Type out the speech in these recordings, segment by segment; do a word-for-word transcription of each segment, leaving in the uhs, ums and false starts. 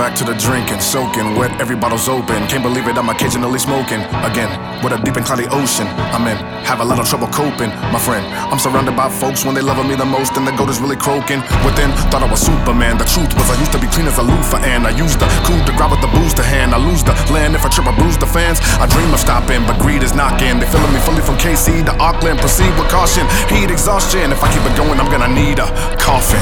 back to the drinking, soaking wet, every bottle's open. Can't believe it, I'm occasionally smoking again. With a deep and cloudy ocean, I'm in. Have a lot of trouble coping, my friend. I'm surrounded by folks when they loving me the most, and the goat is really croaking. Within, thought I was Superman. The truth was I used to be clean as a loofah, and I used the cool to grab with the booze to hand. I lose the land if I trip, I bruise the fans. I dream of stopping, but greed is knocking. They filling me fully from K C to Auckland. Proceed with caution, heat exhaustion. If I keep it going, I'm gonna need a coffin.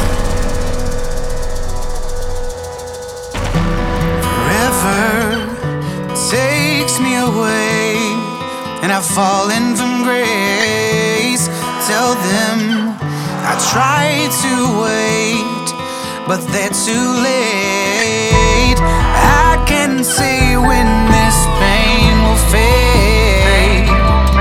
Takes me away, and I've fallen from grace. Tell them I tried to wait, but they're too late. I can see when this pain will fade.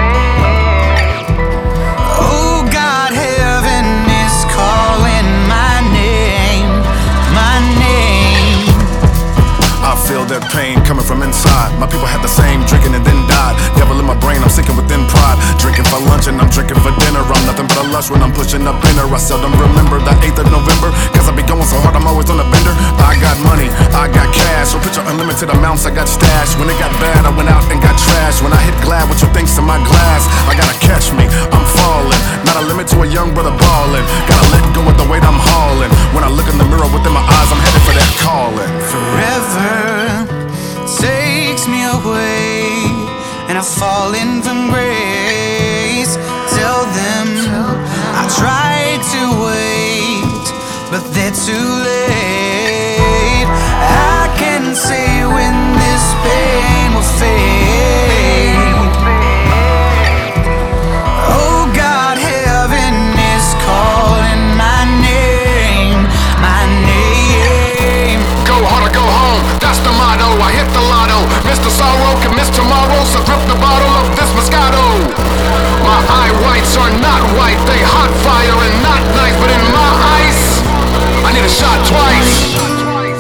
Oh God, heaven is calling my name, my name. I feel that pain coming from inside. My people had the same, drinking and then died. Devil in my brain, I'm sinking within pride. Drinking for lunch and I'm drinking for dinner. I'm nothing but a lush when I'm pushing up in her. I seldom remember the eighth of November, cause I be going so hard, I'm always on a bender. I got money, I got cash, so picture unlimited amounts I got stashed. When it got bad, I went out and got trashed. When I hit glad, what you think's in my glass? I gotta catch me, I'm falling. Not a limit to a young brother balling. Gotta let go of the weight I'm hauling. When I look in the mirror within my eyes, I'm headed for that calling. Forever takes me away, and I've fallen from grace. Tell them I tried to wait, but they're too late. I can see when this pain will fade. Oh God, heaven is calling my name, my name. Go hard or go home, that's the motto. I hit the lotto. Mister Sorrow can miss tomorrow, so grip the bottle of this Moscato. My eye whites are not white, they hot fire and not nice, but in my eyes, I need a shot twice.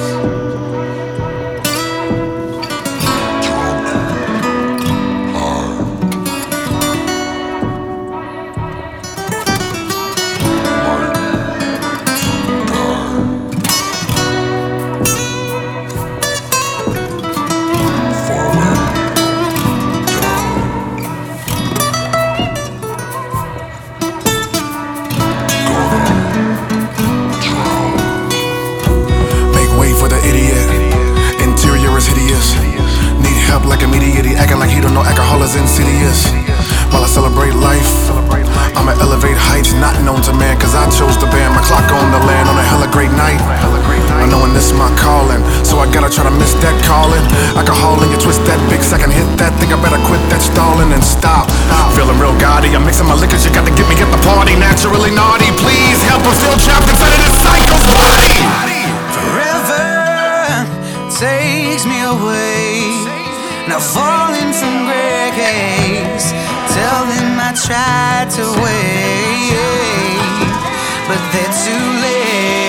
Like a mediator, acting like he don't know alcohol is insidious. While I celebrate life, I'ma elevate heights not known to man, cause I chose to ban my clock on the land on a hella great night. I knowing this is my calling, so I gotta try to miss that calling. Alcohol and you twist that big second, hit that, think I better quit that stalling and stop. Feeling real gaudy, I'm mixing my liquors, you got to get me at the party. Naturally naughty, please help, I'm still trapped inside of this psycho's body. Forever takes me away, now falling from grace. Tell them I tried to wait, but they're too late.